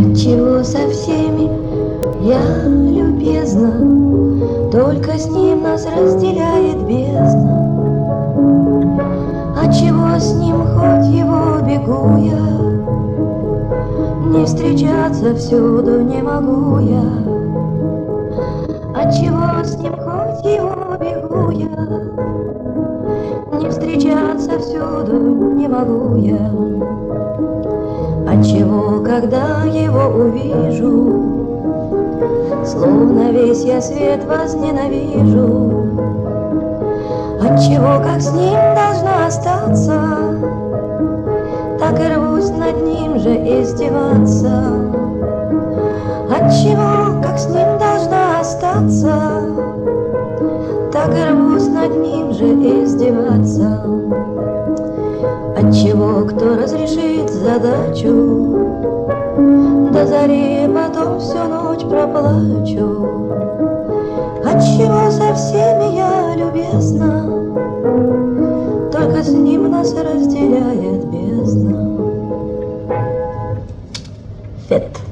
Отчего со всеми я любезна, только с ним нас разделяет бездна. Отчего с ним, хоть его бегу я, не встречаться всюду не могу я. Отчего с ним, хоть его бегу я, не встречаться всюду не могу я. Отчего, когда его увижу, словно весь я свет возненавижу. Отчего, как с ним должна остаться, так и рвусь над ним же издеваться. Отчего, как с ним должна остаться, так и рвусь над ним же издеваться. Отчего, кто разрешит задачу, до зари потом всю ночь проплачу. Отчего со всеми я любезна, только с ним нас разделяет бездна. Фет.